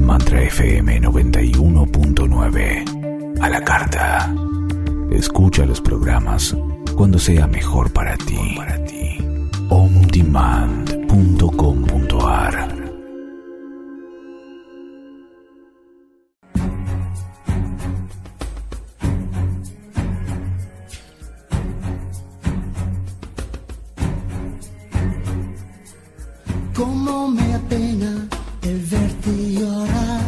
Mantra FM 91.9. A la carta. Escucha los programas cuando sea mejor para ti. ondemand.com.ar. Cómo me apena el verte llorar.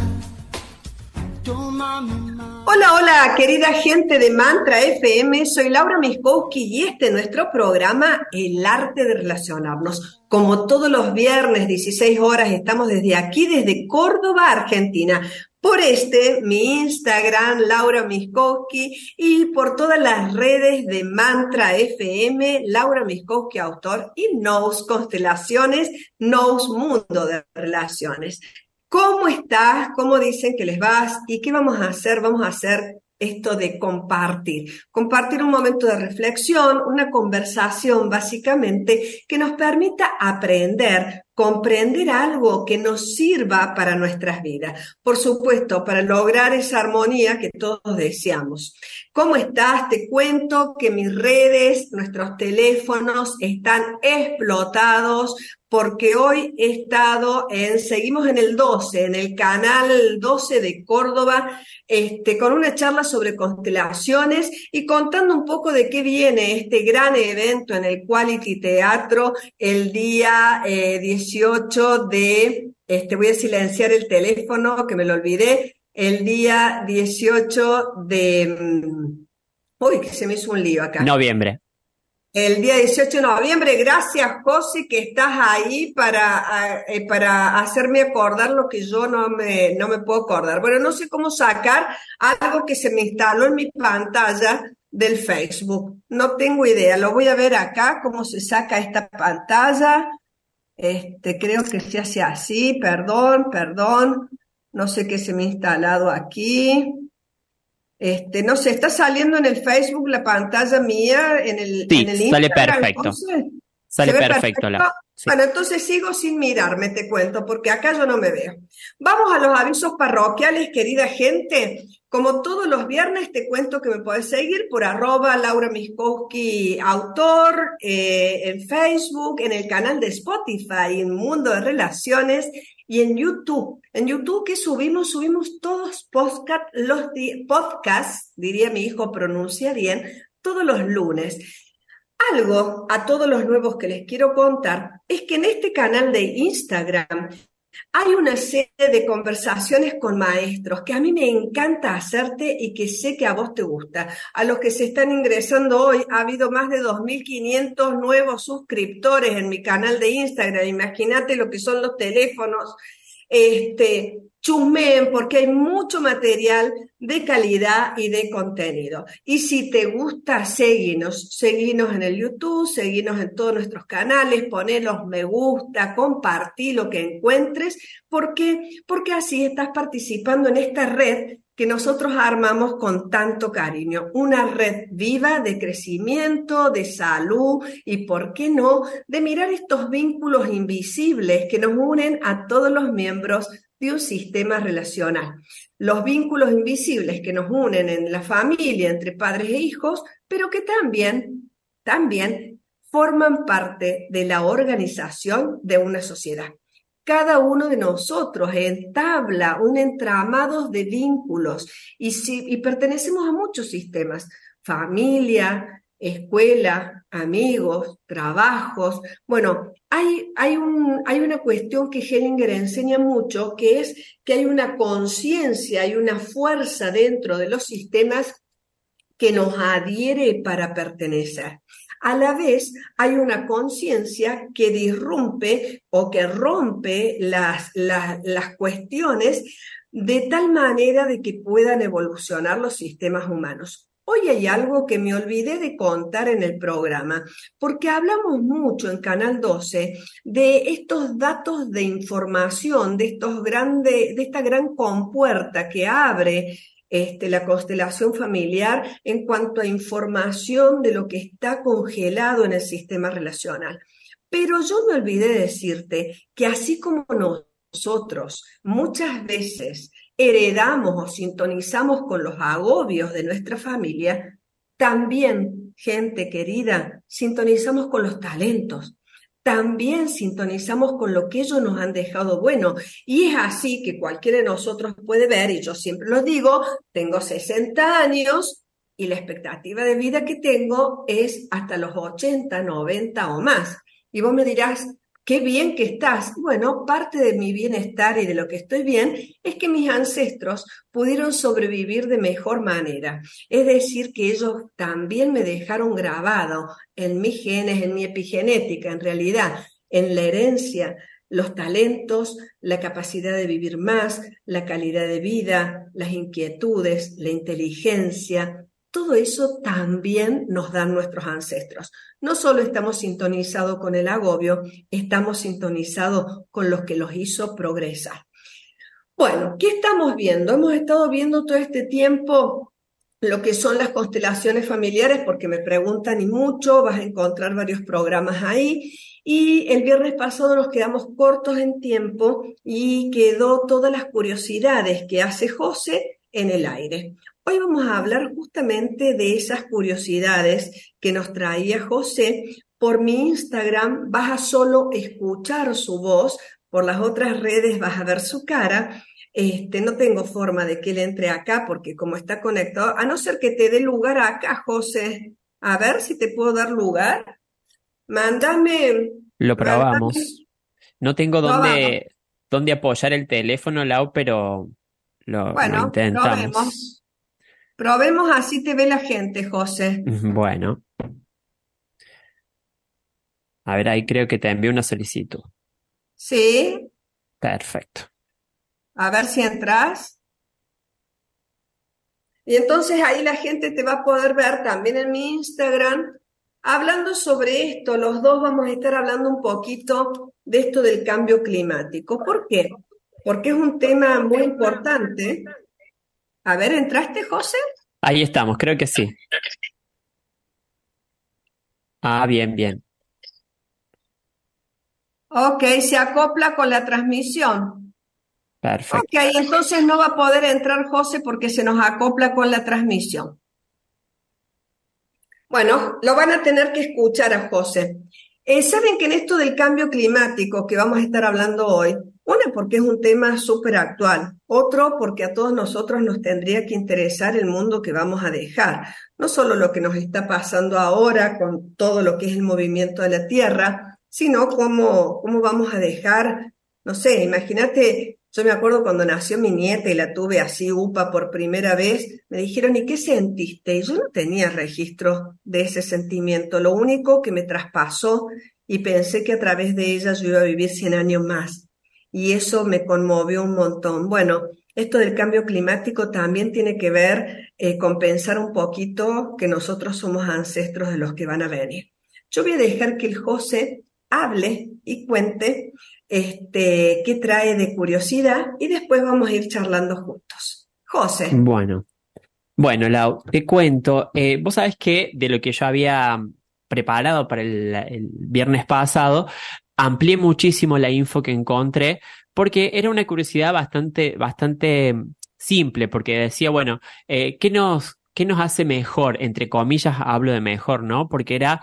Hola, hola, querida gente de Mantra FM, soy Laura Miskowski y este es nuestro programa El Arte de Relacionarnos. Como todos los viernes, 16 horas, estamos desde aquí, desde Córdoba, Argentina. Por mi Instagram, Laura Miskowski, y por todas las redes de Mantra FM, Laura Miskowski, autor, y Nous Constelaciones, Nous Mundo de Relaciones. ¿Cómo estás? ¿Cómo dicen que les vas? ¿Y qué vamos a hacer? Vamos a hacer esto de compartir. Compartir un momento de reflexión, una conversación básicamente que nos permita aprender, comprender algo que nos sirva para nuestras vidas. Por supuesto, para lograr esa armonía que todos deseamos. ¿Cómo estás? Te cuento que mis redes, nuestros teléfonos están explotados porque hoy seguimos en el 12, en el canal 12 de Córdoba, con una charla sobre constelaciones y contando un poco de qué viene este gran evento en el Quality Teatro el día 18 de, voy a silenciar el teléfono que me lo olvidé, el día 18 de, uy, que se me hizo un lío acá. Noviembre. El día 18 de noviembre, gracias José que estás ahí para hacerme acordar lo que yo no me puedo acordar. Bueno, no sé cómo sacar algo que se me instaló en mi pantalla del Facebook. No tengo idea, lo voy a ver acá, cómo se saca esta pantalla. Creo que se hace así, perdón, no sé qué se me ha instalado aquí. No sé, está saliendo en el Facebook la pantalla mía, en el Instagram. Sale perfecto. Entonces, sale perfecto. Sí. Bueno, entonces sigo sin mirarme, te cuento, porque acá yo no me veo. Vamos a los avisos parroquiales, querida gente. Como todos los viernes, te cuento que me puedes seguir por @Laura Miskowski, autor, en Facebook, en el canal de Spotify, en Mundo de Relaciones, y en YouTube. En YouTube, ¿qué subimos? Subimos todos podcasts, diría mi hijo, pronuncia bien, todos los lunes. Algo a todos los nuevos que les quiero contar es que en este canal de Instagram hay una serie de conversaciones con maestros que a mí me encanta hacerte y que sé que a vos te gusta. A los que se están ingresando hoy, ha habido más de 2.500 nuevos suscriptores en mi canal de Instagram. Imagínate lo que son los teléfonos. Chusmeen porque hay mucho material de calidad y de contenido. Y si te gusta, seguinos en el YouTube, seguinos en todos nuestros canales, poné los me gusta, compartí lo que encuentres, porque así estás participando en esta red que nosotros armamos con tanto cariño, una red viva de crecimiento, de salud y, ¿por qué no?, de mirar estos vínculos invisibles que nos unen a todos los miembros de un sistema relacional. Los vínculos invisibles que nos unen en la familia, entre padres e hijos, pero que también forman parte de la organización de una sociedad. Cada uno de nosotros entabla un entramado de vínculos y pertenecemos a muchos sistemas: familia, escuela, amigos, trabajos. Bueno, hay una cuestión que Hellinger enseña mucho, que es que hay una conciencia, hay una fuerza dentro de los sistemas que nos adhiere para pertenecer. A la vez, hay una conciencia que disrumpe o que rompe las cuestiones de tal manera de que puedan evolucionar los sistemas humanos. Hoy hay algo que me olvidé de contar en el programa, porque hablamos mucho en Canal 12 de estos datos de información, de esta gran compuerta que abre la constelación familiar en cuanto a información de lo que está congelado en el sistema relacional. Pero yo me olvidé de decirte que así como nosotros muchas veces heredamos o sintonizamos con los agobios de nuestra familia, también, gente querida, sintonizamos con los talentos. También sintonizamos con lo que ellos nos han dejado bueno. Y es así que cualquiera de nosotros puede ver, y yo siempre lo digo, tengo 60 años y la expectativa de vida que tengo es hasta los 80, 90 o más. Y vos me dirás, qué bien que estás. Bueno, parte de mi bienestar y de lo que estoy bien es que mis ancestros pudieron sobrevivir de mejor manera. Es decir, que ellos también me dejaron grabado en mis genes, en mi epigenética, en realidad, en la herencia, los talentos, la capacidad de vivir más, la calidad de vida, las inquietudes, la inteligencia. Todo eso también nos dan nuestros ancestros. No solo estamos sintonizados con el agobio, estamos sintonizados con los que los hizo progresar. Bueno, ¿qué estamos viendo? Hemos estado viendo todo este tiempo lo que son las constelaciones familiares, porque me preguntan y mucho, vas a encontrar varios programas ahí. Y el viernes pasado nos quedamos cortos en tiempo y quedó todas las curiosidades que hace José en el aire. Hoy vamos a hablar justamente de esas curiosidades que nos traía José. Por mi Instagram vas a solo escuchar su voz, por las otras redes vas a ver su cara. No tengo forma de que él entre acá porque como está conectado, a no ser que te dé lugar acá, José. A ver si te puedo dar lugar. Mándame. Lo probamos. Mándame. No tengo Probamos. dónde apoyar el teléfono, Lau, pero lo Bueno, intentamos. probemos así te ve la gente, José. Bueno, a ver, ahí creo que te envié una solicitud. Sí, Perfecto. a ver si entras. Y entonces ahí la gente te va a poder ver también en mi Instagram hablando sobre esto. Los dos vamos a estar hablando un poquito de esto del cambio climático. ¿Por qué? Porque es un tema muy importante. A ver, ¿entraste, José? Ahí estamos, creo que sí. Ah, bien, bien. Ok, se acopla con la transmisión. Perfecto. Ok, entonces no va a poder entrar José porque se nos acopla con la transmisión. Bueno, lo van a tener que escuchar a José. Saben que en esto del cambio climático que vamos a estar hablando hoy, una porque es un tema súper actual, otro porque a todos nosotros nos tendría que interesar el mundo que vamos a dejar, no solo lo que nos está pasando ahora con todo lo que es el movimiento de la Tierra, sino cómo vamos a dejar, no sé, imagínate. Yo me acuerdo cuando nació mi nieta y la tuve así, upa, por primera vez, me dijeron, ¿y qué sentiste? Y yo no tenía registro de ese sentimiento. Lo único que me traspasó y pensé que a través de ella yo iba a vivir 100 años más. Y eso me conmovió un montón. Bueno, esto del cambio climático también tiene que ver con pensar un poquito que nosotros somos ancestros de los que van a venir. Yo voy a dejar que el José hable y cuente qué trae de curiosidad y después vamos a ir charlando juntos. José. Bueno, Lau, te cuento. Vos sabés que de lo que yo había preparado para el viernes pasado, amplié muchísimo la info que encontré porque era una curiosidad bastante simple, porque decía, bueno, ¿qué nos hace mejor? Entre comillas hablo de mejor, ¿no? Porque era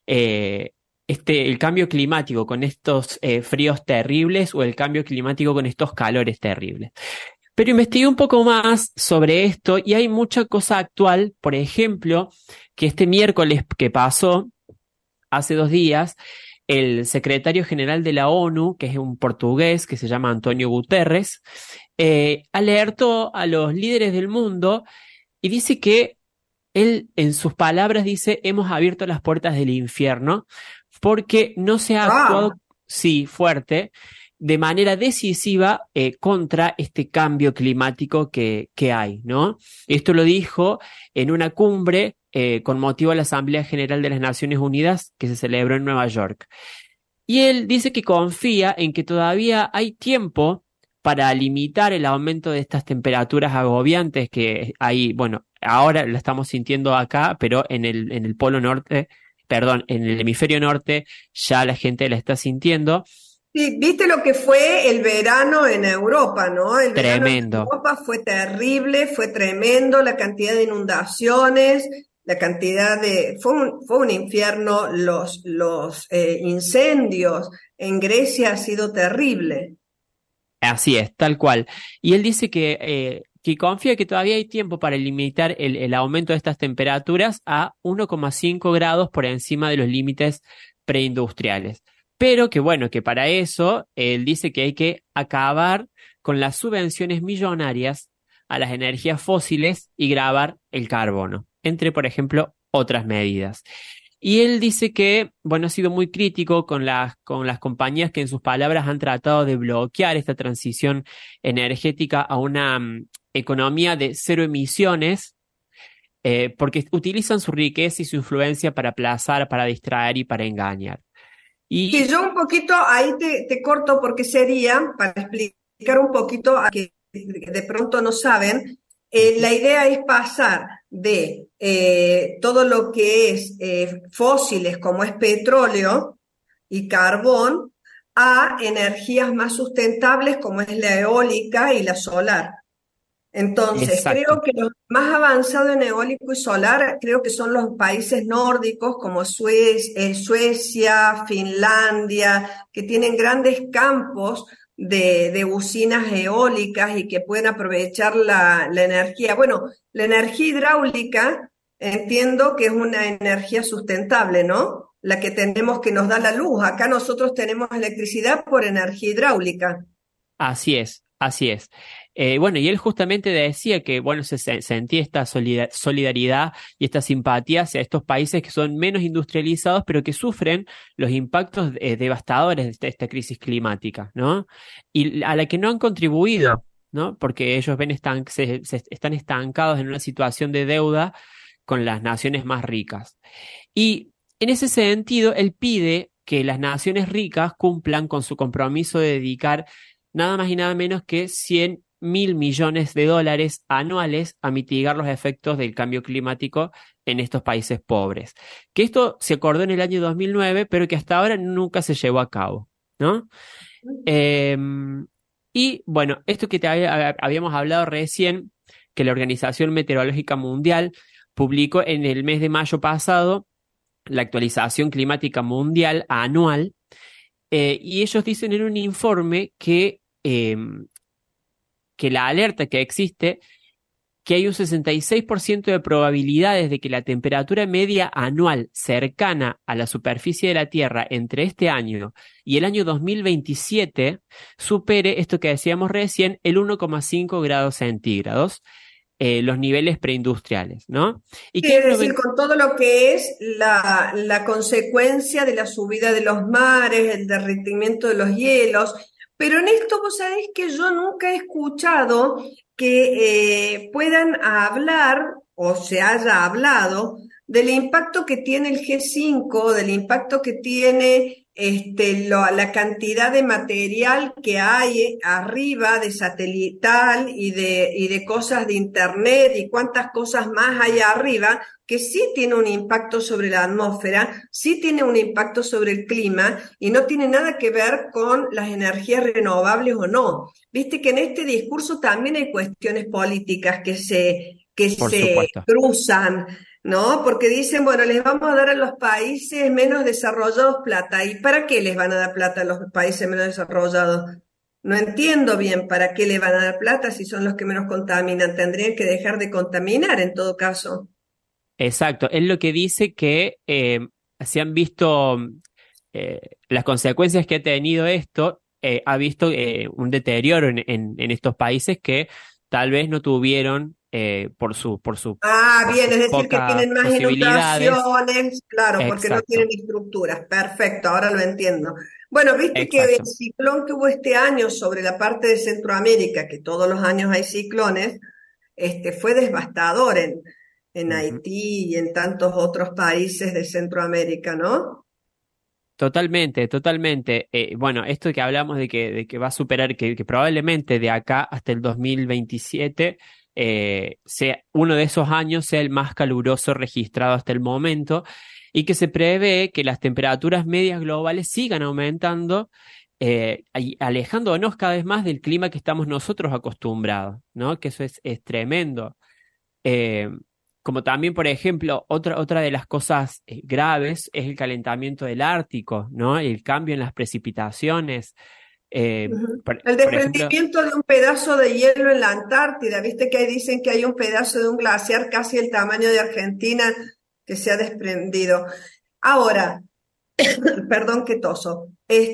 el cambio climático con estos fríos terribles o el cambio climático con estos calores terribles. Pero investigué un poco más sobre esto y hay mucha cosa actual. Por ejemplo, que este miércoles que pasó, hace 2 días, el secretario general de la ONU, que es un portugués que se llama Antonio Guterres, alertó a los líderes del mundo y dice que él, en sus palabras, dice, hemos abierto las puertas del infierno porque no se ha actuado, sí, fuerte, de manera decisiva contra este cambio climático que hay, ¿no? Esto lo dijo en una cumbre con motivo de la Asamblea General de las Naciones Unidas que se celebró en Nueva York. Y él dice que confía en que todavía hay tiempo para limitar el aumento de estas temperaturas agobiantes que hay, bueno, ahora lo estamos sintiendo acá, pero en el polo norte, perdón, en el hemisferio norte ya la gente la está sintiendo. Sí, viste lo que fue el verano en Europa, ¿no? El verano en Tremendo. Europa fue terrible, fue tremendo, la cantidad de inundaciones, la cantidad de... fue un infierno, los incendios en Grecia ha sido terrible. Así es, tal cual. Y él dice que confía que todavía hay tiempo para limitar el aumento de estas temperaturas a 1,5 grados por encima de los límites preindustriales. Pero que bueno, que para eso él dice que hay que acabar con las subvenciones millonarias a las energías fósiles y grabar el carbono, entre, por ejemplo, otras medidas. Y él dice que, bueno, ha sido muy crítico con las compañías que en sus palabras han tratado de bloquear esta transición energética a una economía de cero emisiones, porque utilizan su riqueza y su influencia para aplazar, para distraer y para engañar. Sí, Y yo un poquito ahí te corto porque sería, para explicar un poquito a que de pronto no saben, la idea es pasar de todo lo que es fósiles, como es petróleo y carbón, a energías más sustentables, como es la eólica y la solar. Entonces, creo exacto, que los más avanzados en eólico y solar, creo que son los países nórdicos como Suecia, Finlandia, que tienen grandes campos de usinas eólicas y que pueden aprovechar la energía. Bueno, la energía hidráulica entiendo que es una energía sustentable, ¿no? La que tenemos que nos da la luz. Acá nosotros tenemos electricidad por energía hidráulica. así es, así es. Bueno, y él justamente decía que, bueno, sentía esta solidaridad y esta simpatía hacia estos países que son menos industrializados, pero que sufren los impactos devastadores de esta crisis climática, ¿no? Y a la que no han contribuido, ¿no? Porque ellos se están estancados en una situación de deuda con las naciones más ricas. Y en ese sentido, él pide que las naciones ricas cumplan con su compromiso de dedicar nada más y nada menos que 100.000 millones de dólares anuales a mitigar los efectos del cambio climático en estos países pobres. Que esto se acordó en el año 2009, pero que hasta ahora nunca se llevó a cabo, ¿no? Eh, y bueno, esto que habíamos hablado recién, que la Organización Meteorológica Mundial publicó en el mes de mayo pasado la actualización climática mundial anual, y ellos dicen en un informe que la alerta que existe, que hay un 66% de probabilidades de que la temperatura media anual cercana a la superficie de la Tierra entre este año y el año 2027 supere esto que decíamos recién, el 1,5 grados centígrados, los niveles preindustriales, ¿no? Y que hay Es decir, con todo lo que es la consecuencia de la subida de los mares, el derretimiento de los hielos, pero en esto vos sabés que yo nunca he escuchado que puedan hablar o se haya hablado del impacto que tiene el G5, del impacto que tiene la cantidad de material que hay arriba de satelital y de cosas de internet y cuántas cosas más hay arriba, que sí tiene un impacto sobre la atmósfera, sí tiene un impacto sobre el clima y no tiene nada que ver con las energías renovables o no. Viste que en este discurso también hay cuestiones políticas que por se supuesto. cruzan, ¿no? Porque dicen, bueno, les vamos a dar a los países menos desarrollados plata. ¿Y para qué les van a dar plata a los países menos desarrollados? No entiendo bien para qué les van a dar plata si son los que menos contaminan. Tendrían que dejar de contaminar en todo caso. Exacto, es lo que dice que se han visto las consecuencias que ha tenido esto, ha visto un deterioro en estos países que tal vez no tuvieron Ah, por bien, sus es decir, que pocas tienen más posibilidades. inundaciones, claro, porque no tienen Exacto, estructuras. Perfecto, ahora lo entiendo. Bueno, viste que el exacto. ciclón que hubo este año sobre la parte de Centroamérica, que todos los años hay ciclones, fue devastador en Ujú. Haití y en tantos otros países de Centroamérica, ¿no? Totalmente, totalmente. Bueno, esto que hablamos de que va a superar, que probablemente de acá hasta el 2027 sea uno de esos años sea el más caluroso registrado hasta el momento y que se prevé que las temperaturas medias globales sigan aumentando alejándonos cada vez más del clima que estamos nosotros acostumbrados, ¿no? Que eso es tremendo. Eh, Como también, por ejemplo, otra de las cosas graves es el calentamiento del Ártico, ¿no? El cambio en las precipitaciones. Eh, Ujú. por, El por ejemplo, desprendimiento de un pedazo de hielo en la Antártida, viste que ahí dicen que hay un pedazo de un glaciar casi el tamaño de Argentina que se ha desprendido. Ahora, perdón que toso.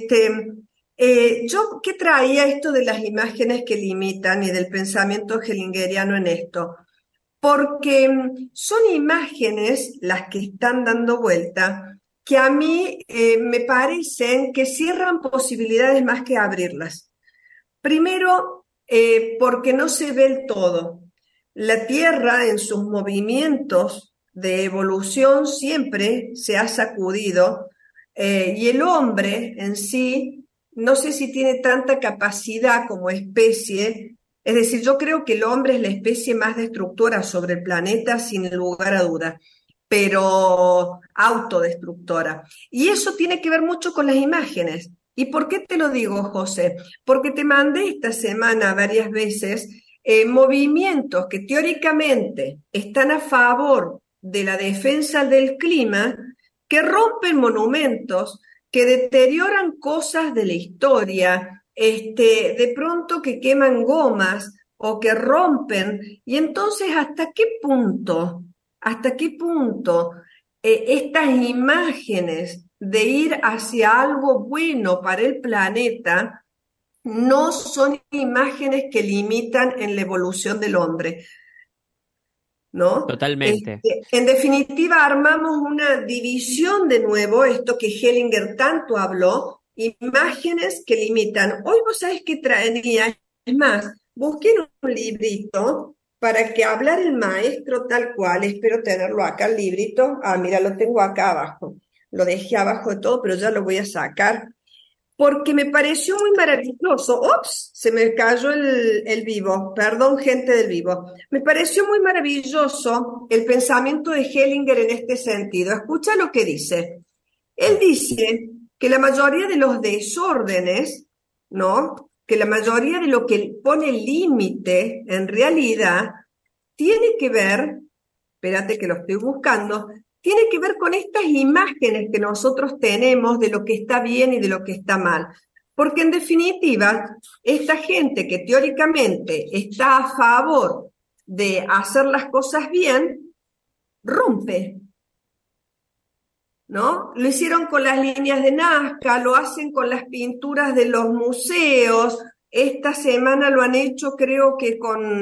Yo, ¿qué traía esto de las imágenes que limitan y del pensamiento hellingeriano en esto? Porque son imágenes las que están dando vuelta que a mí me parecen que cierran posibilidades más que abrirlas. Primero, porque no se ve el todo. La Tierra en sus movimientos de evolución siempre se ha sacudido y el hombre en sí no sé si tiene tanta capacidad como especie. Es decir, yo creo que el hombre es la especie más destructora sobre el planeta sin lugar a duda, pero autodestructora. Y eso tiene que ver mucho con las imágenes. ¿Y por qué te lo digo, José? Porque te mandé esta semana varias veces movimientos que teóricamente están a favor de la defensa del clima, que rompen monumentos, que deterioran cosas de la historia, de pronto que queman gomas o que rompen. Y entonces, hasta qué punto estas imágenes de ir hacia algo bueno para el planeta no son imágenes que limitan en la evolución del hombre, ¿no? totalmente. En definitiva, armamos una división de nuevo, esto que Hellinger tanto habló, imágenes que limitan. Hoy vos sabés que traía, es más, busqué un librito para que hablar el maestro tal cual, espero tenerlo acá el librito, mira, lo tengo acá abajo, lo dejé abajo de todo, pero ya lo voy a sacar porque me pareció muy maravilloso. ¡Ops! Se me cayó el vivo. Perdón, gente del vivo. Me pareció muy maravilloso el pensamiento de Hellinger en este sentido. Escucha lo que dice. Él dice que la mayoría de los desórdenes, ¿no? Que la mayoría de lo que pone límite en realidad tiene que ver, espérate que lo estoy buscando, tiene que ver con estas imágenes que nosotros tenemos de lo que está bien y de lo que está mal. Porque en definitiva, esta gente que teóricamente está a favor de hacer las cosas bien, rompe, ¿no? Lo hicieron con las líneas de Nazca, lo hacen con las pinturas de los museos, esta semana lo han hecho creo que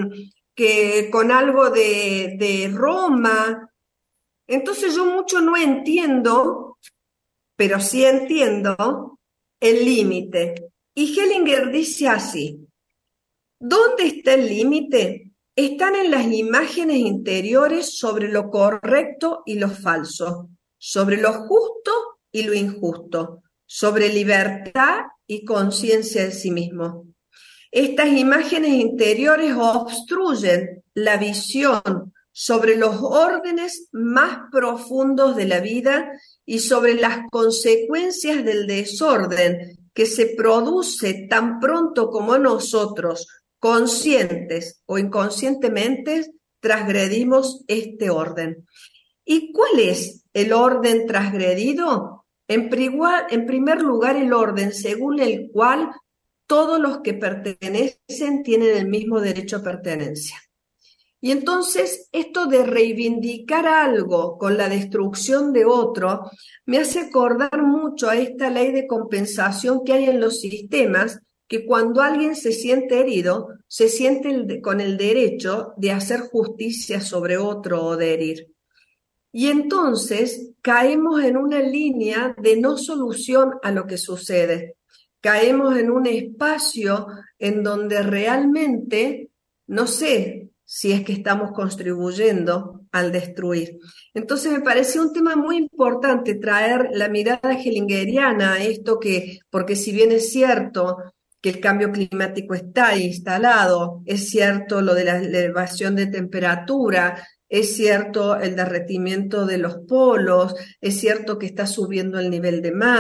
con algo de Roma. Entonces yo mucho no entiendo, pero sí entiendo el límite. Y Hellinger dice así, ¿dónde está el límite? Están en las imágenes interiores sobre lo correcto y lo falso, sobre lo justo y lo injusto, sobre libertad y conciencia de sí mismo. Estas imágenes interiores obstruyen la visión sobre los órdenes más profundos de la vida y sobre las consecuencias del desorden que se produce tan pronto como nosotros, conscientes o inconscientemente, transgredimos este orden. ¿Y cuál es el orden transgredido? En primer lugar, el orden según el cual todos los que pertenecen tienen el mismo derecho a pertenencia. Y entonces esto de reivindicar algo con la destrucción de otro me hace acordar mucho a esta ley de compensación que hay en los sistemas, que cuando alguien se siente herido, se siente con el derecho de hacer justicia sobre otro o de herir. Y entonces caemos en una línea de no solución a lo que sucede. Caemos en un espacio en donde realmente, no sé si es que estamos contribuyendo al destruir. Entonces me pareció un tema muy importante traer la mirada hellingeriana a esto porque si bien es cierto que el cambio climático está instalado, es cierto lo de la elevación de temperatura, es cierto el derretimiento de los polos, es cierto que está subiendo el nivel de mar,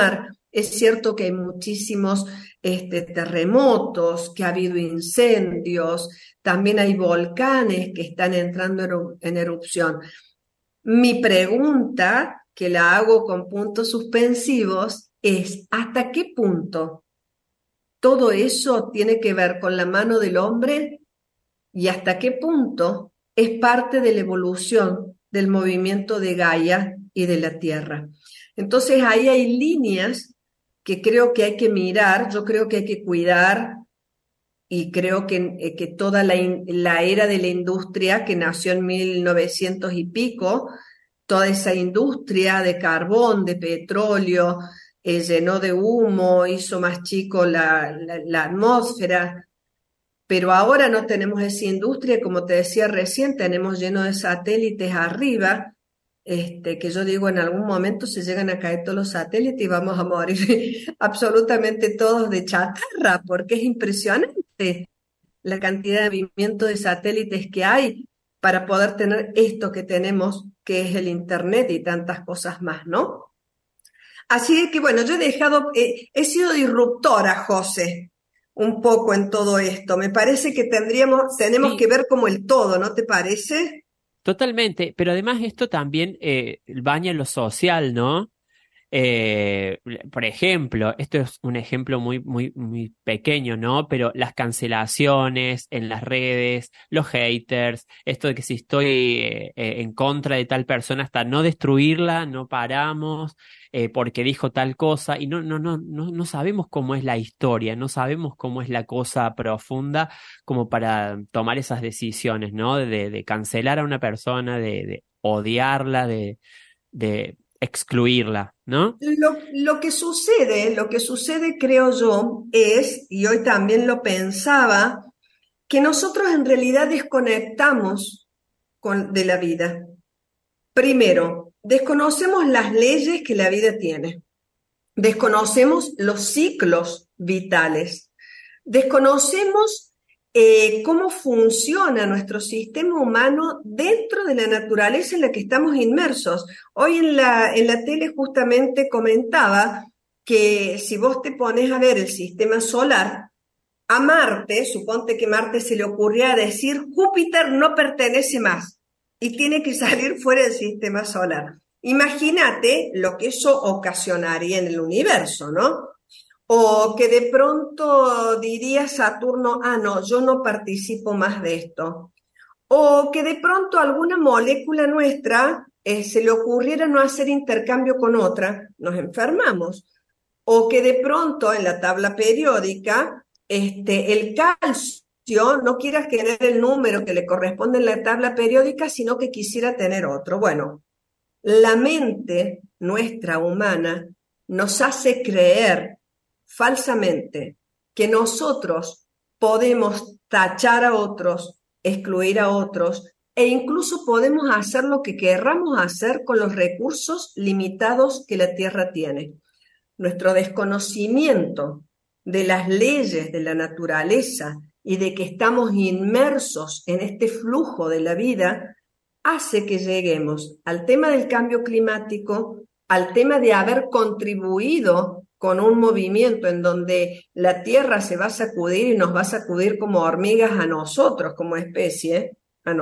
Es cierto que hay muchísimos terremotos, que ha habido incendios, también hay volcanes que están entrando en erupción. Mi pregunta, que la hago con puntos suspensivos, es ¿hasta qué punto todo eso tiene que ver con la mano del hombre y hasta qué punto es parte de la evolución del movimiento de Gaia y de la Tierra? Entonces ahí hay líneas que creo que hay que mirar, yo creo que hay que cuidar y creo que toda la era de la industria que nació en 1900 y pico, toda esa industria de carbón, de petróleo, llenó de humo, hizo más chico la atmósfera, pero ahora no tenemos esa industria, como te decía recién, tenemos lleno de satélites arriba, que yo digo en algún momento se llegan a caer todos los satélites y vamos a morir absolutamente todos de chatarra, porque es impresionante la cantidad de movimiento de satélites que hay para poder tener esto que tenemos, que es el Internet y tantas cosas más, ¿no? Así que bueno, yo he sido disruptora, José, un poco en todo esto. Me parece que tenemos que Sí, ver como el todo, ¿no te parece? totalmente, pero además esto también baña lo social, ¿no? Por ejemplo, esto es un ejemplo muy pequeño, ¿no? Pero las cancelaciones en las redes, los haters, esto de que si estoy en contra de tal persona, hasta no destruirla, no paramos, porque dijo tal cosa, y no sabemos cómo es la historia, no sabemos cómo es la cosa profunda como para tomar esas decisiones, ¿no? De cancelar a una persona, de odiarla, de excluirla, ¿no? Lo que sucede, creo yo, es, y hoy también lo pensaba, que nosotros en realidad desconectamos de la vida. Primero, desconocemos las leyes que la vida tiene, desconocemos los ciclos vitales, desconocemos cómo funciona nuestro sistema humano dentro de la naturaleza en la que estamos inmersos. Hoy en la tele justamente comentaba que si vos te pones a ver el sistema solar, a Marte, suponte que Marte se le ocurría decir Júpiter no pertenece más y tiene que salir fuera del sistema solar. Imagínate lo que eso ocasionaría en el universo, ¿no? O que de pronto diría Saturno, ah, no, yo no participo más de esto. O que de pronto alguna molécula nuestra se le ocurriera no hacer intercambio con otra, nos enfermamos. O que de pronto en la tabla periódica el calcio no quiera tener el número que le corresponde en la tabla periódica, sino que quisiera tener otro. Bueno, la mente nuestra humana nos hace creer falsamente que nosotros podemos tachar a otros, excluir a otros e incluso podemos hacer lo que querramos hacer con los recursos limitados que la Tierra tiene. Nuestro desconocimiento de las leyes de la naturaleza y de que estamos inmersos en este flujo de la vida hace que lleguemos al tema del cambio climático, al tema de haber contribuido con un movimiento en donde la Tierra se va a sacudir y nos va a sacudir como hormigas a nosotros como especie,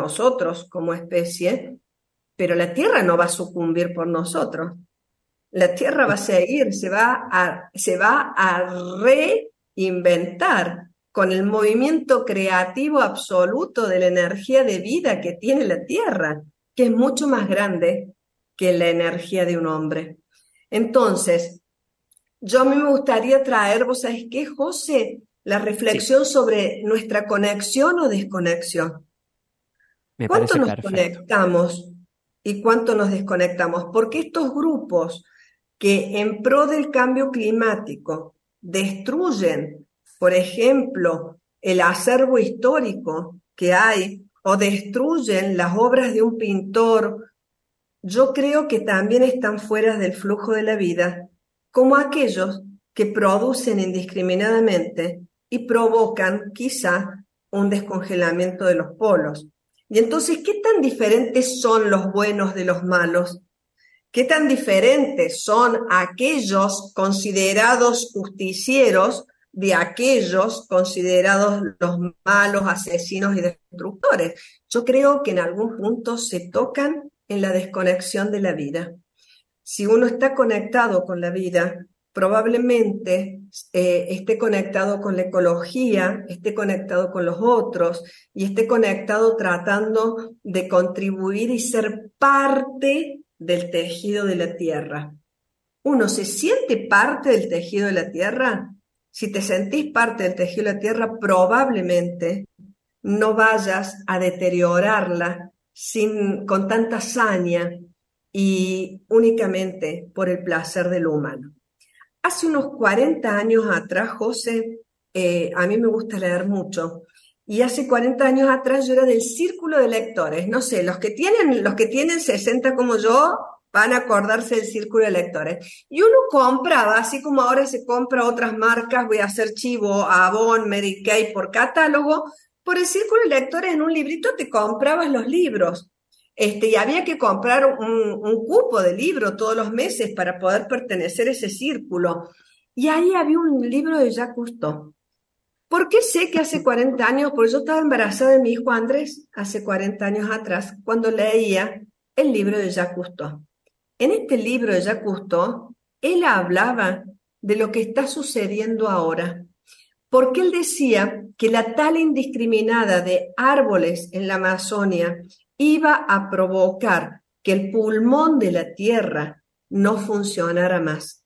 pero la Tierra no va a sucumbir por nosotros. La Tierra va a seguir, se va a reinventar con el movimiento creativo absoluto de la energía de vida que tiene la Tierra, que es mucho más grande que la energía de un hombre. Entonces, yo a mí me gustaría traer, ¿vos sabés qué, José? La Sí, reflexión sobre nuestra conexión o desconexión. me ¿Cuánto parece nos perfecto. conectamos y cuánto nos desconectamos? Porque estos grupos que en pro del cambio climático destruyen, por ejemplo, el acervo histórico que hay o destruyen las obras de un pintor, yo creo que también están fuera del flujo de la vida, como aquellos que producen indiscriminadamente y provocan quizá un descongelamiento de los polos. Y entonces, ¿qué tan diferentes son los buenos de los malos? ¿Qué tan diferentes son aquellos considerados justicieros de aquellos considerados los malos, asesinos y destructores? Yo creo que en algún punto se tocan en la desconexión de la vida. Si uno está conectado con la vida, probablemente esté conectado con la ecología, esté conectado con los otros y esté conectado tratando de contribuir y ser parte del tejido de la tierra. ¿Uno se siente parte del tejido de la tierra? Si te sentís parte del tejido de la tierra, probablemente no vayas a deteriorarla con tanta saña y únicamente por el placer del humano. Hace unos 40 años atrás, José, a mí me gusta leer mucho, y hace 40 años atrás yo era del círculo de lectores. No sé, los que tienen 60 como yo van a acordarse del círculo de lectores. Y uno compraba, así como ahora se compra otras marcas, voy a hacer chivo, Avon, Mary Kay por catálogo, por el círculo de lectores en un librito te comprabas los libros. Y había que comprar un cupo de libro todos los meses para poder pertenecer a ese círculo. Y ahí había un libro de Jacques Cousteau. ¿Por qué sé que hace 40 años? Porque yo estaba embarazada de mi hijo Andrés hace 40 años atrás, cuando leía el libro de Jacques Cousteau. En este libro de Jacques Cousteau, él hablaba de lo que está sucediendo ahora, porque él decía que la tala indiscriminada de árboles en la Amazonia iba a provocar que el pulmón de la tierra no funcionara más.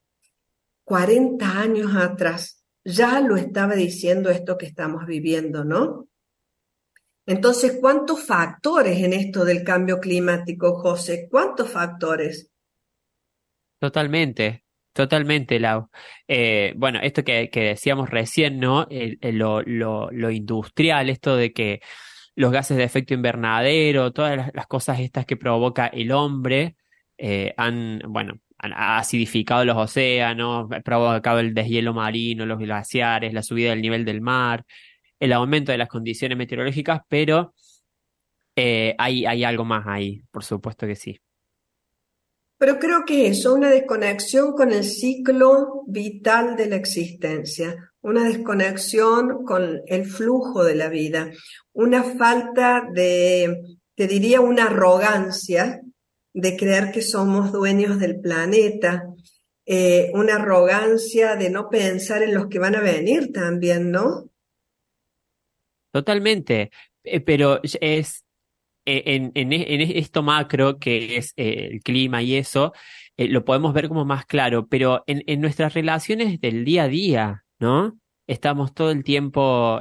40 años atrás ya lo estaba diciendo esto que estamos viviendo, ¿no? Entonces, ¿cuántos factores en esto del cambio climático, José? ¿Cuántos factores? Totalmente, Lau. Bueno, esto que decíamos recién, ¿no? Lo industrial, esto de que los gases de efecto invernadero, todas las cosas estas que provoca el hombre, han acidificado los océanos, provocado el deshielo marino, los glaciares, la subida del nivel del mar, el aumento de las condiciones meteorológicas, pero hay algo más ahí, por supuesto que sí. Pero creo que eso, una desconexión con el ciclo vital de la existencia, una desconexión con el flujo de la vida, una falta de, te diría, una arrogancia de creer que somos dueños del planeta, una arrogancia de no pensar en los que van a venir también, ¿no? Totalmente, pero es en esto macro que es el clima y eso, lo podemos ver como más claro, pero en nuestras relaciones del día a día, ¿no? Estamos todo el tiempo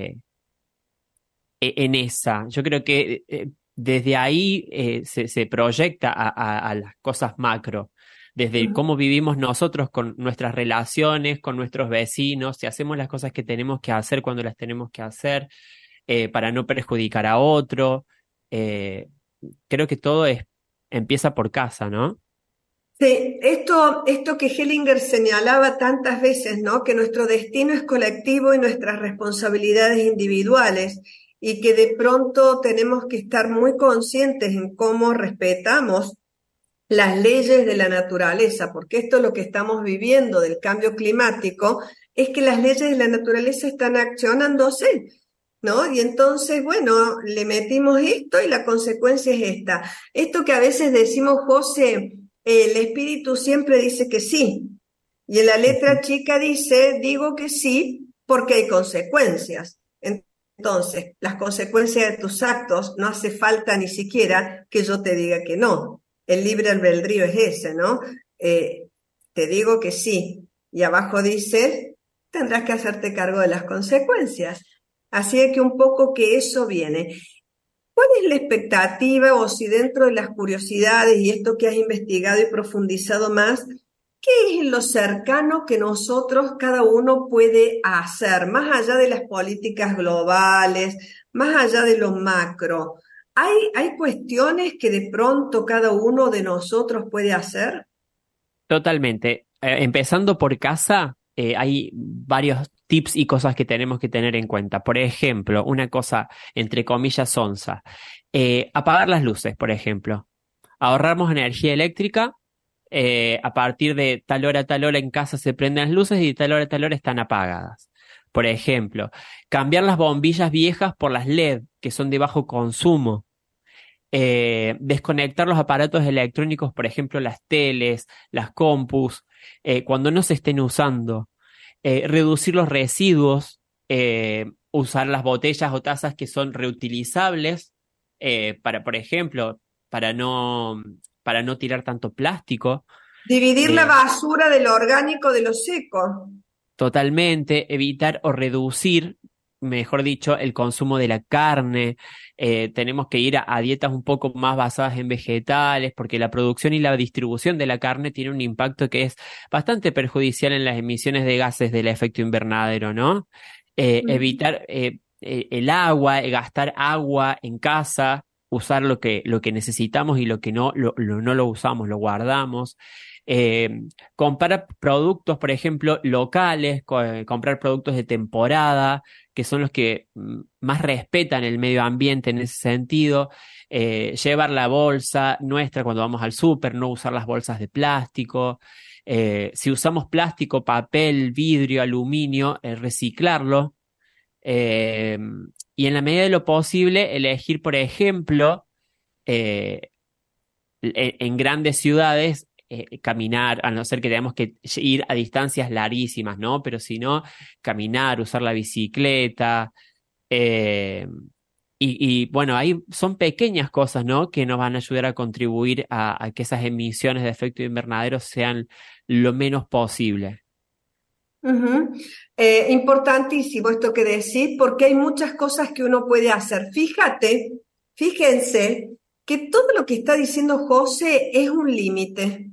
en esa. Yo creo que desde ahí se proyecta a las cosas macro, desde cómo vivimos nosotros con nuestras relaciones, con nuestros vecinos, si hacemos las cosas que tenemos que hacer cuando las tenemos que hacer, para no perjudicar a otro. Creo que todo empieza por casa, ¿no? Sí, esto que Hellinger señalaba tantas veces, ¿no? Que nuestro destino es colectivo y nuestras responsabilidades individuales, y que de pronto tenemos que estar muy conscientes en cómo respetamos las leyes de la naturaleza, porque esto es lo que estamos viviendo del cambio climático, es que las leyes de la naturaleza están accionándose, ¿no? Y entonces, bueno, le metimos esto y la consecuencia es esta. Esto que a veces decimos, José, el espíritu siempre dice que sí, y en la letra chica dice, digo que sí porque hay consecuencias. Entonces, las consecuencias de tus actos no hace falta ni siquiera que yo te diga que no. El libre albedrío es ese, ¿no? Te digo que sí, y abajo dice, tendrás que hacerte cargo de las consecuencias. Así es que un poco que eso viene. ¿Cuál es la expectativa, o si dentro de las curiosidades y esto que has investigado y profundizado más, qué es lo cercano que nosotros, cada uno, puede hacer, más allá de las políticas globales, más allá de lo macro? ¿Hay cuestiones que de pronto cada uno de nosotros puede hacer? Totalmente. Empezando por casa, hay varios tips y cosas que tenemos que tener en cuenta. Por ejemplo, una cosa, entre comillas, sonsa. Apagar las luces, por ejemplo. ahorramos energía eléctrica. A partir de tal hora a tal hora en casa se prenden las luces y de tal hora a tal hora están apagadas. Por ejemplo, cambiar las bombillas viejas por las LED, que son de bajo consumo. Desconectar los aparatos electrónicos, por ejemplo, las teles, las compus, cuando no se estén usando. Reducir los residuos, usar las botellas o tazas que son reutilizables, por ejemplo, para no tirar tanto plástico. Dividir la Eh, basura de lo orgánico de lo seco. Totalmente, evitar o reducir, mejor dicho, el consumo de la carne. Tenemos que ir a dietas un poco más basadas en vegetales, porque la producción y la distribución de la carne tiene un impacto que es bastante perjudicial en las emisiones de gases del efecto invernadero, ¿no? Evitar el agua, gastar agua en casa, usar lo que necesitamos y lo que no lo usamos, lo guardamos. Eh, Comprar productos, por ejemplo, locales, comprar productos de temporada, que son los que más respetan el medio ambiente en ese sentido. Llevar la bolsa nuestra cuando vamos al súper, no usar las bolsas de plástico. Si usamos plástico, papel, vidrio, aluminio, reciclarlo. Eh, y en la medida de lo posible, elegir, por ejemplo, eh, en grandes ciudades, caminar, a no ser que tengamos que ir a distancias larguísimas, ¿no? Pero si no, caminar, usar la bicicleta. eh, bueno, ahí son pequeñas cosas, ¿no? Que nos van a ayudar a contribuir a que esas emisiones de efecto invernadero sean lo menos posible. Ujú. Importantísimo esto que decís, porque hay muchas cosas que uno puede hacer. Fíjense que todo lo que está diciendo José es un límite.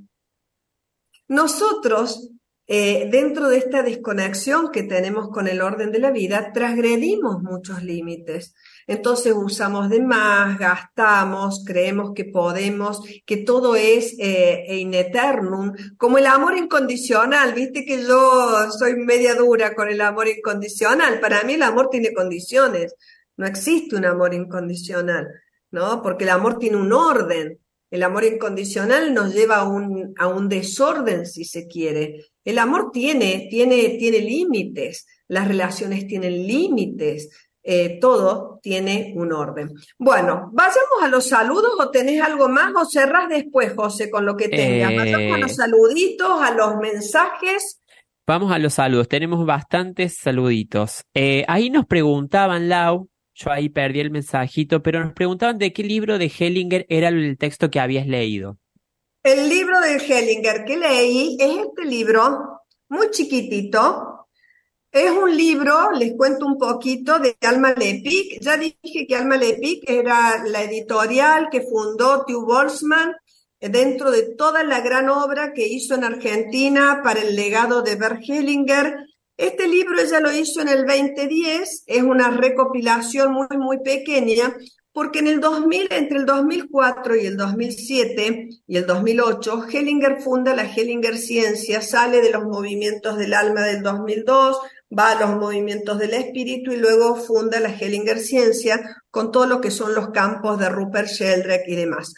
Nosotros, dentro de esta desconexión que tenemos con el orden de la vida, transgredimos muchos límites. Entonces usamos de más, gastamos, creemos que podemos, que todo es in eternum, como el amor incondicional. Viste que yo soy media dura con el amor incondicional. Para mí el amor tiene condiciones. No existe un amor incondicional, ¿no? Porque el amor tiene un orden. El amor incondicional nos lleva a un desorden, si se quiere. El amor tiene límites, las relaciones tienen límites, todo tiene un orden. Bueno, vayamos a los saludos o tenés algo más o cerrás después, José, con lo que tengas. Vayamos a los Eh, saluditos, a los mensajes. Vamos a los saludos, tenemos bastantes saluditos. Ahí nos preguntaban, Lau, yo ahí perdí el mensajito, pero nos preguntaban de qué libro de Hellinger era el texto que habías leído. El libro de Hellinger que leí es este libro, muy chiquitito. Es un libro, les cuento un poquito, de Alma Lepic. Ya dije que Alma Lepic era la editorial que fundó Theo Boltzmann dentro de toda la gran obra que hizo en Argentina para el legado de Bert Hellinger. Este libro ella lo hizo en el 2010, es una recopilación muy, muy pequeña, porque en el 2000, entre el 2004 y el 2007 y el 2008, Hellinger funda la Hellinger Ciencia, sale de los movimientos del alma del 2002, va a los movimientos del espíritu y luego funda la Hellinger Ciencia con todo lo que son los campos de Rupert Sheldrake y demás.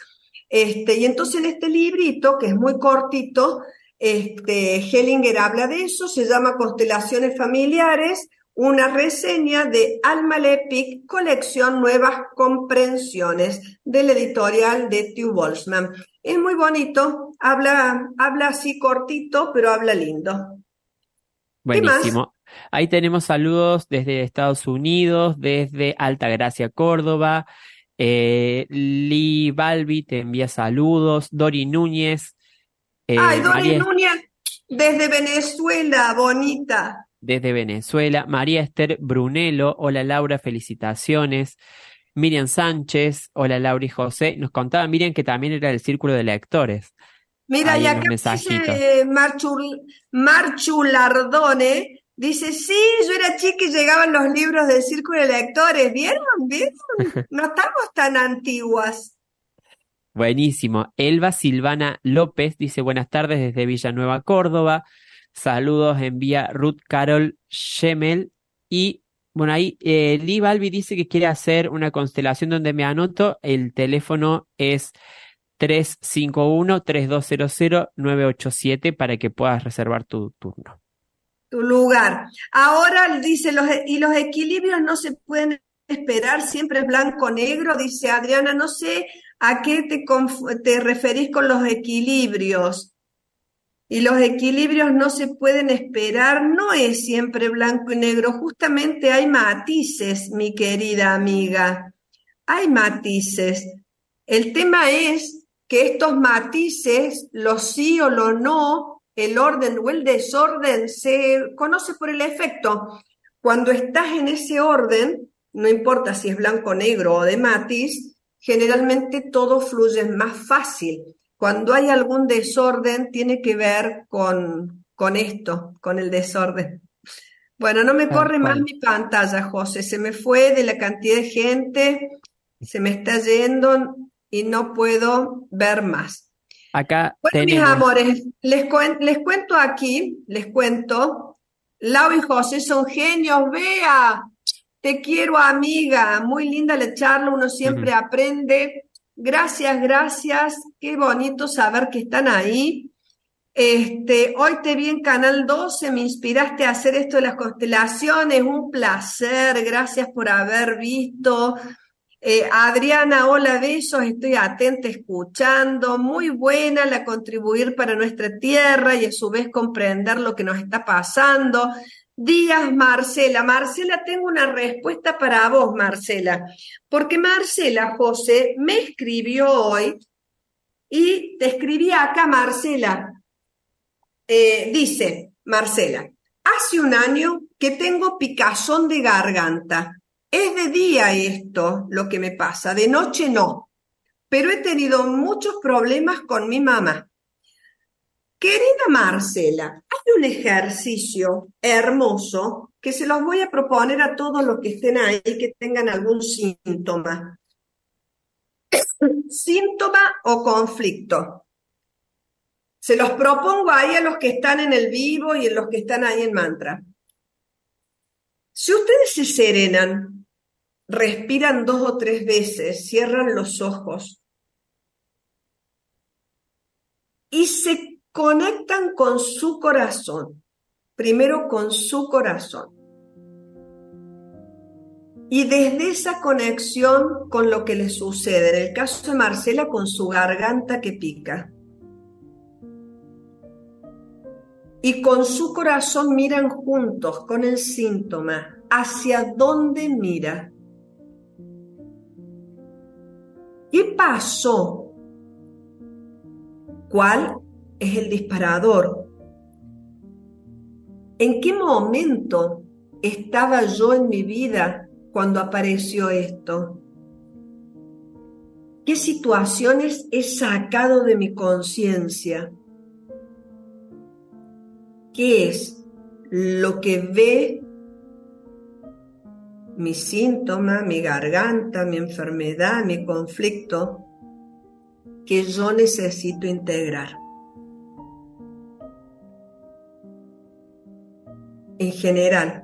Y entonces en este librito, que es muy cortito, Hellinger habla de eso, se llama Constelaciones Familiares, una reseña de Alma Lepic, colección Nuevas Comprensiones, del editorial de Theo Boltzmann. Es muy bonito, habla así cortito, pero habla lindo. ¿Qué más? Buenísimo. Ahí tenemos saludos desde Estados Unidos, desde Altagracia, Córdoba. Lee Balbi te envía saludos. Dori Núñez, Ay, Doris María Núñez, desde Venezuela, bonita. desde Venezuela. María Esther Brunello, hola Laura, felicitaciones. Miriam Sánchez, hola Laura y José. Nos contaba Miriam que también era del círculo de lectores, Mira, y ahí en los acá mensajitos. dice Marchu Lardone, dice, sí, yo era chica y llegaban los libros del Círculo de Lectores. ¿Vieron? ¿Vieron? No estamos tan antiguas. Buenísimo. Elba Silvana López dice buenas tardes desde Villanueva, Córdoba. Saludos envía Ruth Carol Schemel. Y bueno, ahí Lee Balbi dice que quiere hacer una constelación donde me anoto. El teléfono es 351-3200-987 para que puedas reservar tu turno. Tu lugar. Ahora dice, los equilibrios no se pueden esperar, siempre es blanco-negro, dice Adriana, no sé a qué te referís con los equilibrios. Y los equilibrios no se pueden esperar, no es siempre blanco y negro, justamente hay matices, mi querida amiga, hay matices. El tema es que estos matices, los sí o los no, el orden o el desorden, se conoce por el efecto. Cuando estás en ese orden, no importa si es blanco, negro o de matiz, generalmente todo fluye más fácil. Cuando hay algún desorden, tiene que ver con esto, con el desorden. Bueno, no me Tal corre más cual. mi pantalla, José. Se me fue de la cantidad de gente, se me está yendo y no puedo ver más. Acá Bueno, mis tenemos. amores, les cuento aquí, Lau y José son genios, Bea, te quiero amiga, muy linda la charla, uno siempre aprende. Gracias, gracias, qué bonito saber que están ahí. Hoy te vi en Canal 12, me inspiraste a hacer esto de las constelaciones, un placer, gracias por haber visto. Adriana, hola, besos, estoy atenta escuchando, muy buena la contribuir para nuestra tierra y a su vez comprender lo que nos está pasando. Díaz, Marcela, tengo una respuesta para vos, Marcela, porque Marcela, José, me escribió hoy y te escribí acá, Marcela. Dice Marcela, hace un año que tengo picazón de garganta. Es de día esto lo que me pasa, de noche no, pero he tenido muchos problemas con mi mamá. Querida Marcela, hay un ejercicio hermoso que se los voy a proponer a todos los que estén ahí que tengan algún síntoma. Síntoma o conflicto. Se los propongo ahí a los que están en el vivo y a los que están ahí en mantra. Si ustedes se serenan, respiran 2 o 3 veces, cierran los ojos y se conectan con su corazón, primero con su corazón. Y desde esa conexión con lo que le sucede, en el caso de Marcela, con su garganta que pica. Y con su corazón miran juntos, con el síntoma, hacia dónde mira. ¿Qué pasó? ¿Cuál es el disparador? ¿En qué momento estaba yo en mi vida cuando apareció esto? ¿Qué situaciones he sacado de mi conciencia? ¿Qué es lo que ve mi síntoma, mi garganta, mi enfermedad, mi conflicto, que yo necesito integrar? En general,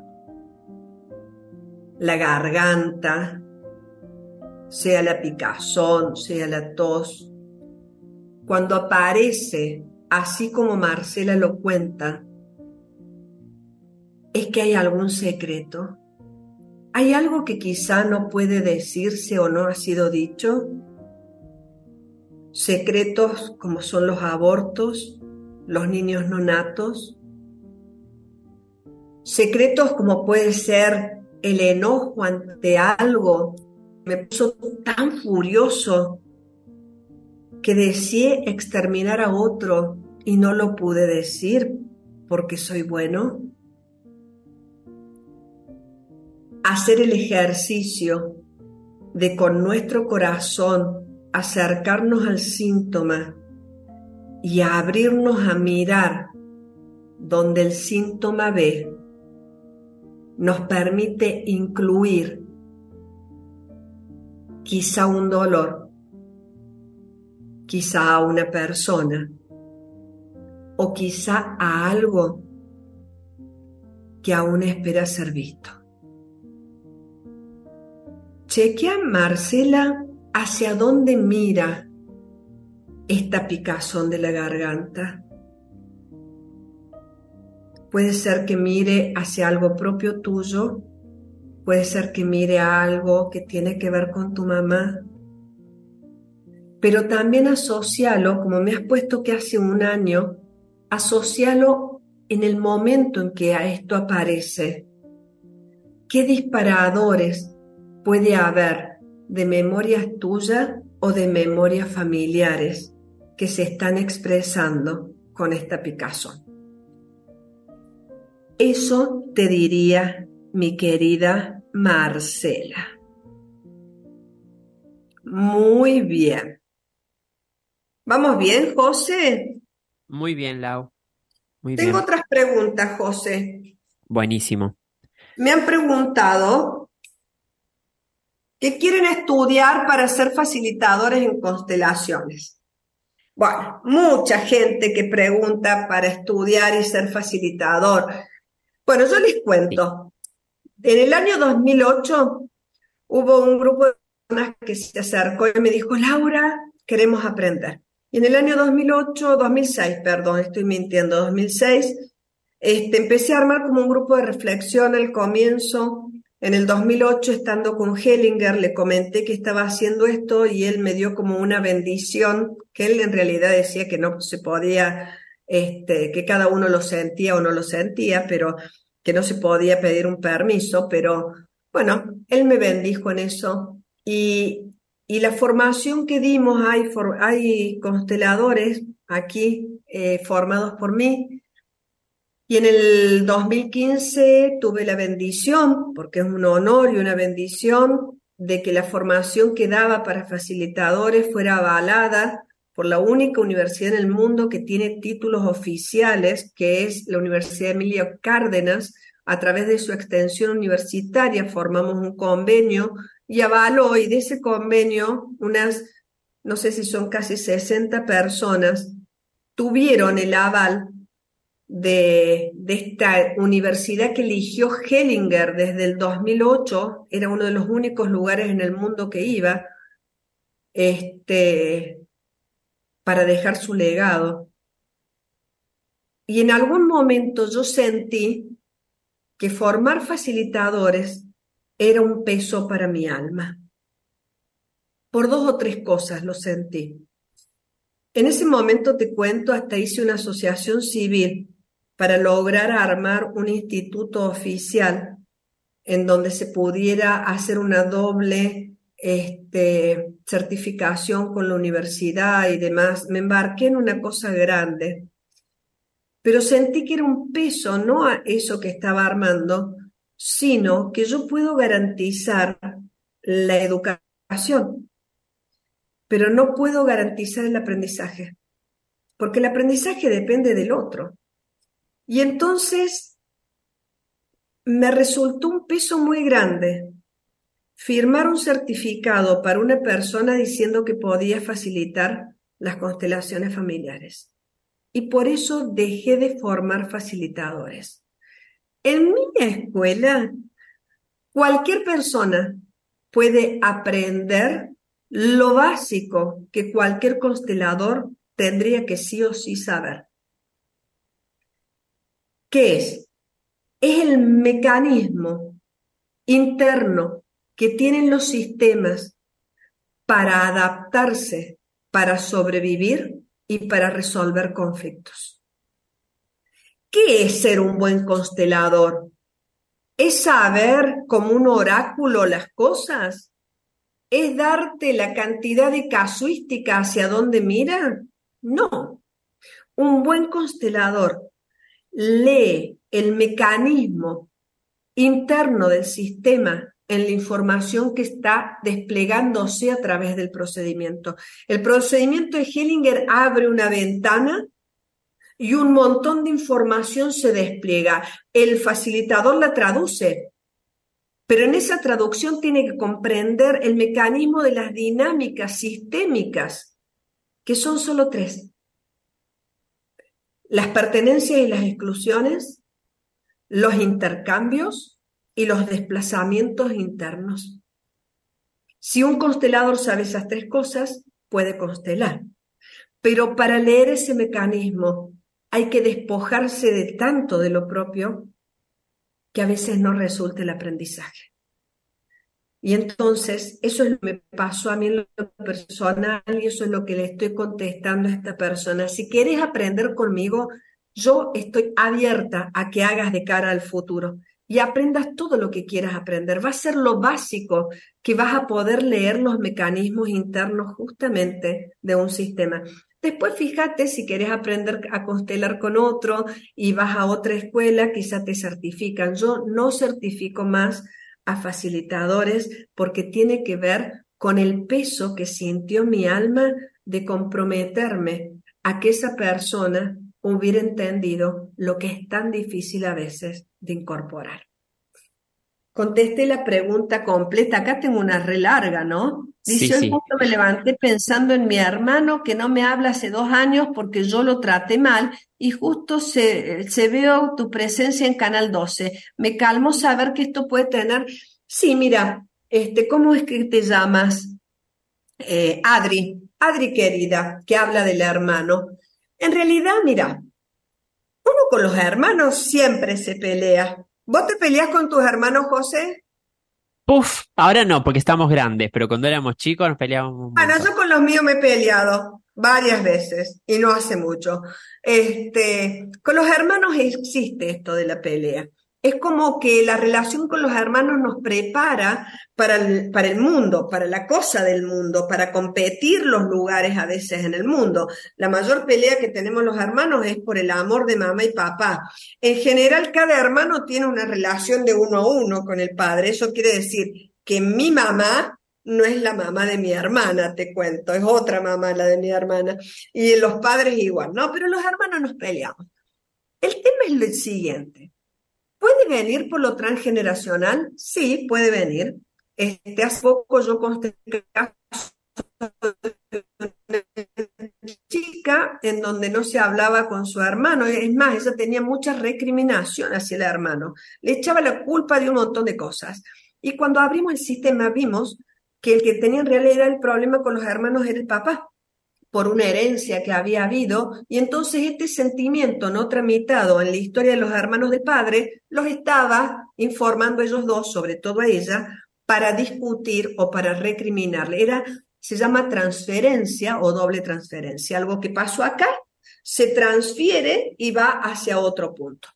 la garganta, sea la picazón, sea la tos, cuando aparece, así como Marcela lo cuenta, es que hay algún secreto. ¿Hay algo que quizá no puede decirse o no ha sido dicho? Secretos como son los abortos, los niños no natos. Secretos como puede ser el enojo ante algo. Me puso tan furioso que deseé exterminar a otro y no lo pude decir porque soy bueno. Hacer el ejercicio de con nuestro corazón acercarnos al síntoma y abrirnos a mirar donde el síntoma ve, nos permite incluir quizá un dolor, quizá a una persona o quizá a algo que aún espera ser visto. Chequea, Marcela, hacia dónde mira esta picazón de la garganta. Puede ser que mire hacia algo propio tuyo, puede ser que mire a algo que tiene que ver con tu mamá, pero también asócialo, como me has puesto que hace un año, asócialo en el momento en que a esto aparece. ¿Qué disparadores puede haber de memorias tuyas o de memorias familiares que se están expresando con esta picazón? Eso te diría mi querida Marcela. Muy bien. ¿Vamos bien, José? Muy bien, Lau. Muy Tengo bien. otras preguntas, José. Buenísimo. Me han preguntado que quieren estudiar para ser facilitadores en constelaciones. Bueno, mucha gente que pregunta para estudiar y ser facilitador. Bueno, yo les Sí. cuento. En el año 2008 hubo un grupo de personas que se acercó y me dijo, Laura, queremos aprender. Y en el año 2006, perdón, estoy mintiendo, 2006, empecé a armar como un grupo de reflexión al comienzo. En el 2008, estando con Hellinger, le comenté que estaba haciendo esto y él me dio como una bendición, que él en realidad decía que no se podía, que cada uno lo sentía o no lo sentía, pero que no se podía pedir un permiso, pero bueno, él me bendijo en eso. Y la formación que dimos, hay consteladores aquí formados por mí. Y en el 2015 tuve la bendición, porque es un honor y una bendición, de que la formación que daba para facilitadores fuera avalada por la única universidad en el mundo que tiene títulos oficiales, que es la Universidad Emilio Cárdenas. A través de su extensión universitaria formamos un convenio y avaló, y de ese convenio no sé si son casi 60 personas, tuvieron el aval de esta universidad que eligió Hellinger desde el 2008, era uno de los únicos lugares en el mundo que iba, para dejar su legado. Y en algún momento yo sentí que formar facilitadores era un peso para mi alma. Por 2 o 3 cosas lo sentí. En ese momento, te cuento, hasta hice una asociación civil para lograr armar un instituto oficial en donde se pudiera hacer una doble certificación con la universidad y demás. Me embarqué en una cosa grande, pero sentí que era un peso, no a eso que estaba armando, sino que yo puedo garantizar la educación, pero no puedo garantizar el aprendizaje, porque el aprendizaje depende del otro. Y entonces me resultó un peso muy grande firmar un certificado para una persona diciendo que podía facilitar las constelaciones familiares. Y por eso dejé de formar facilitadores. En mi escuela, cualquier persona puede aprender lo básico que cualquier constelador tendría que sí o sí saber. ¿Qué es? Es el mecanismo interno que tienen los sistemas para adaptarse, para sobrevivir y para resolver conflictos. ¿Qué es ser un buen constelador? ¿Es saber como un oráculo las cosas? ¿Es darte la cantidad de casuística hacia dónde mira? No. Un buen constelador lee el mecanismo interno del sistema en la información que está desplegándose a través del procedimiento. El procedimiento de Hellinger abre una ventana y un montón de información se despliega. El facilitador la traduce, pero en esa traducción tiene que comprender el mecanismo de las dinámicas sistémicas, que son solo 3. Las pertenencias y las exclusiones, los intercambios y los desplazamientos internos. Si un constelador sabe esas 3 cosas, puede constelar. Pero para leer ese mecanismo hay que despojarse de tanto de lo propio que a veces no resulta el aprendizaje. Y entonces, eso es lo que me pasó a mí en lo personal y eso es lo que le estoy contestando a esta persona. Si quieres aprender conmigo, yo estoy abierta a que hagas de cara al futuro y aprendas todo lo que quieras aprender. Va a ser lo básico que vas a poder leer los mecanismos internos justamente de un sistema. Después fíjate si quieres aprender a constelar con otro y vas a otra escuela, quizá te certifican. Yo no certifico más a facilitadores porque tiene que ver con el peso que sintió mi alma de comprometerme a que esa persona hubiera entendido lo que es tan difícil a veces de incorporar. Contesté la pregunta completa. Acá tengo una re larga, ¿no? Sí, Dice, hoy sí. justo me levanté pensando en mi hermano que no me habla hace 2 años porque yo lo traté mal y justo se veo tu presencia en Canal 12. Me calmó saber que esto puede tener... Sí, mira, ¿cómo es que te llamas? Adri querida, que habla del hermano. En realidad, mira, uno con los hermanos siempre se pelea. ¿Vos te peleas con tus hermanos, José? Puf, ahora no, porque estamos grandes, pero cuando éramos chicos nos peleábamos un Bueno, montón. yo con los míos me he peleado varias veces y no hace mucho. Con los hermanos existe esto de la pelea. Es como que la relación con los hermanos nos prepara para el mundo, para la cosa del mundo, para competir los lugares a veces en el mundo. La mayor pelea que tenemos los hermanos es por el amor de mamá y papá. En general, cada hermano tiene una relación de uno a uno con el padre. Eso quiere decir que mi mamá no es la mamá de mi hermana, te cuento, es otra mamá la de mi hermana. Y los padres igual, ¿no? Pero los hermanos nos peleamos. El tema es el siguiente. ¿Puede venir por lo transgeneracional? Sí, puede venir. Hace poco yo conté el caso de una chica en donde no se hablaba con su hermano. Es más, ella tenía mucha recriminación hacia el hermano. Le echaba la culpa de un montón de cosas. Y cuando abrimos el sistema vimos que el que tenía en realidad el problema con los hermanos era el papá, por una herencia que había habido, y entonces este sentimiento no tramitado en la historia de los hermanos de padre los estaba informando a ellos dos, sobre todo a ella, para discutir o para recriminarle. Se llama transferencia o doble transferencia. Algo que pasó acá se transfiere y va hacia otro punto.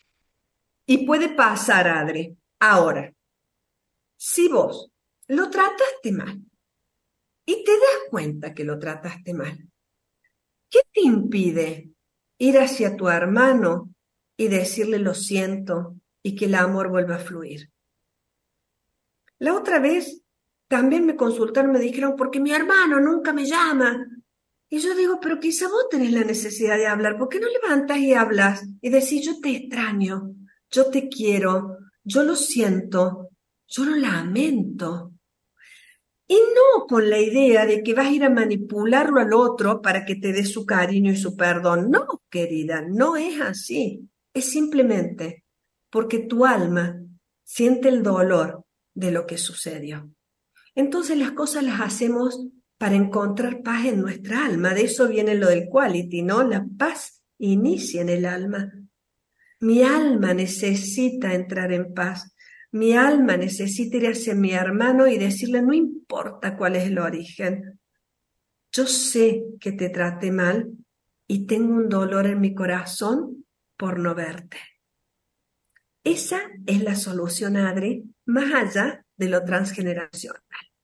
Y puede pasar, Adri. Ahora, si vos lo trataste mal y te das cuenta que lo trataste mal, ¿qué te impide ir hacia tu hermano y decirle lo siento y que el amor vuelva a fluir? La otra vez también me consultaron, me dijeron, porque mi hermano nunca me llama. Y yo digo, pero quizá vos tenés la necesidad de hablar, ¿por qué no levantas y hablas? Y decís, yo te extraño, yo te quiero, yo lo siento, yo lo lamento. Y no con la idea de que vas a ir a manipularlo al otro para que te dé su cariño y su perdón. No, querida, no es así. Es simplemente porque tu alma siente el dolor de lo que sucedió. Entonces las cosas las hacemos para encontrar paz en nuestra alma. De eso viene lo del quality, ¿no? La paz inicia en el alma. Mi alma necesita entrar en paz. Mi alma necesita ir hacia mi hermano y decirle, no importa cuál es el origen, yo sé que te traté mal y tengo un dolor en mi corazón por no verte. Esa es la solución, Adri, más allá de lo transgeneracional.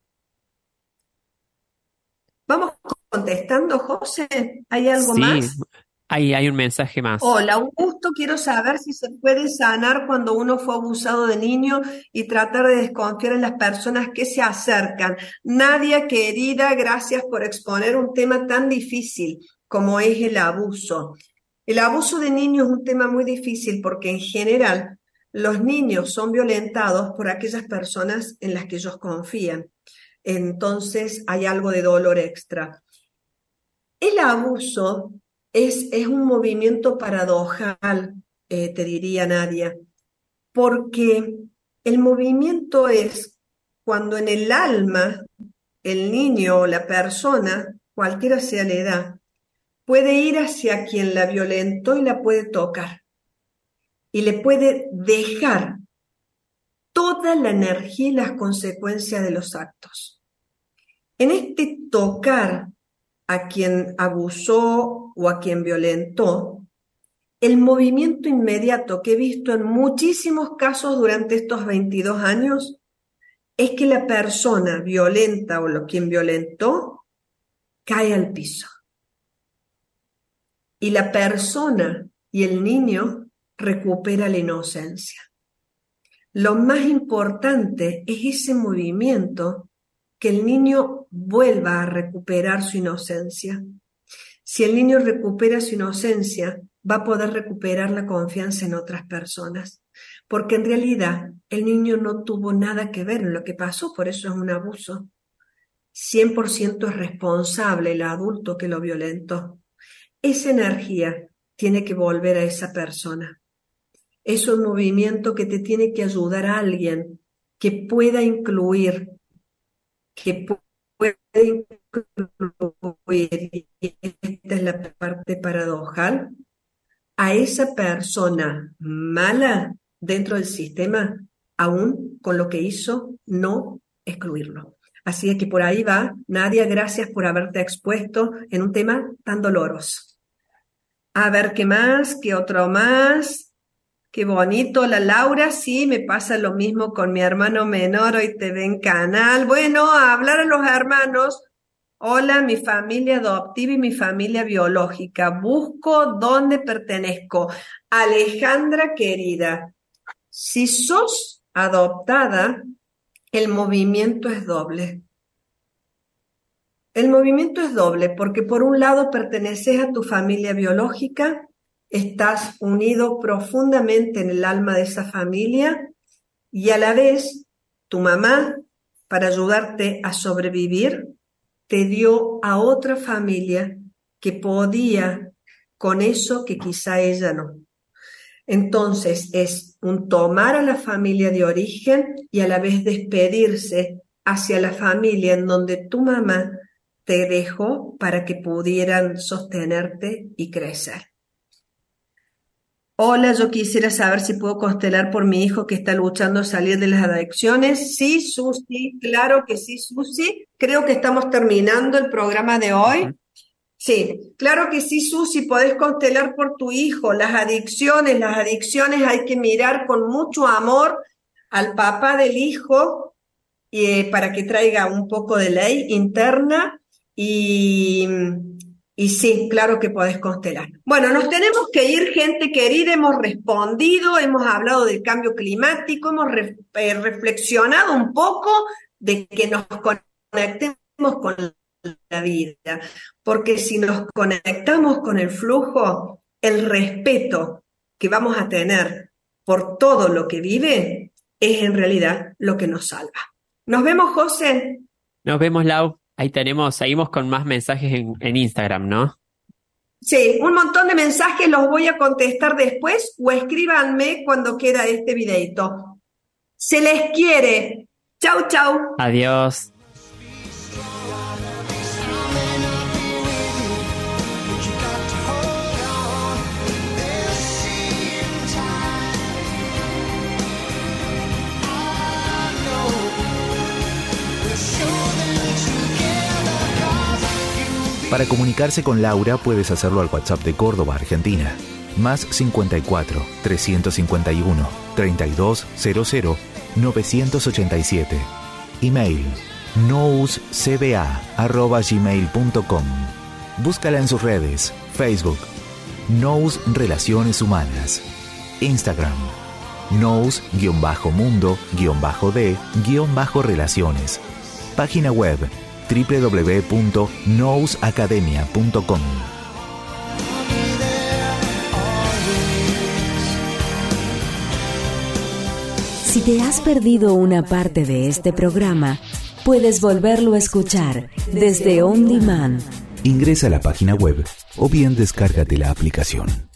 Vamos contestando, José. ¿Hay algo Sí, más? hay un mensaje más. Hola, Augusto, quiero saber si se puede sanar cuando uno fue abusado de niño y tratar de desconfiar en las personas que se acercan. Nadia, querida, gracias por exponer un tema tan difícil como es el abuso. El abuso de niños es un tema muy difícil porque en general los niños son violentados por aquellas personas en las que ellos confían. Entonces hay algo de dolor extra. El abuso es un movimiento paradojal, te diría Nadia, porque el movimiento es cuando en el alma, el niño o la persona, cualquiera sea la edad, puede ir hacia quien la violentó y la puede tocar. Y le puede dejar toda la energía y las consecuencias de los actos. En este tocar a quien abusó o a quien violentó, el movimiento inmediato que he visto en muchísimos casos durante estos 22 años es que la persona violenta o quien violentó cae al piso. Y la persona y el niño recupera la inocencia. Lo más importante es ese movimiento, que el niño vuelva a recuperar su inocencia. Si el niño recupera su inocencia, va a poder recuperar la confianza en otras personas, porque en realidad el niño no tuvo nada que ver en lo que pasó, por eso es un abuso. 100% es responsable el adulto que lo violentó. Esa energía tiene que volver a esa persona. Es un movimiento que te tiene que ayudar a alguien que pueda incluir, y esta es la parte paradojal, a esa persona mala dentro del sistema, aún con lo que hizo, no excluirlo. Así es que por ahí va. Nadia, gracias por haberte expuesto en un tema tan doloroso. A ver, ¿qué más? ¿Qué otro más? Qué bonito, la Laura, sí, me pasa lo mismo con mi hermano menor, hoy te ve en canal. Bueno, a hablar a los hermanos. Hola, mi familia adoptiva y mi familia biológica. Busco dónde pertenezco. Alejandra querida, si sos adoptada, el movimiento es doble. El movimiento es doble porque por un lado perteneces a tu familia biológica, estás unido profundamente en el alma de esa familia y a la vez tu mamá, para ayudarte a sobrevivir, te dio a otra familia que podía con eso que quizá ella no. Entonces es un tomar a la familia de origen y a la vez despedirse hacia la familia en donde tu mamá te dejó para que pudieran sostenerte y crecer. Hola, yo quisiera saber si puedo constelar por mi hijo que está luchando a salir de las adicciones. Sí, Susi, claro que sí, Susi. Creo que estamos terminando el programa de hoy. Sí, claro que sí, Susi, podés constelar por tu hijo. Las adicciones hay que mirar con mucho amor al papá del hijo para que traiga un poco de ley interna y sí, claro que podés constelar. Bueno, nos tenemos que ir, gente querida, hemos respondido, hemos hablado del cambio climático, hemos reflexionado un poco de que nos conectemos con la vida, porque si nos conectamos con el flujo, el respeto que vamos a tener por todo lo que vive es en realidad lo que nos salva. Nos vemos, José. Nos vemos, Lau. Ahí seguimos con más mensajes en Instagram, ¿no? Sí, un montón de mensajes, los voy a contestar después o escríbanme cuando queda este videito. Se les quiere. Chau, chau. Adiós. Para comunicarse con Laura puedes hacerlo al WhatsApp de Córdoba, Argentina. Más 54 351 3200 987. Email nouscba@gmail.com. Búscala en sus redes: Facebook, Nous Relaciones Humanas, Instagram, nous_mundo_de_relaciones, página web www.nousacademia.com. Si te has perdido una parte de este programa, puedes volverlo a escuchar desde On Demand. Ingresa a la página web o bien descárgate la aplicación.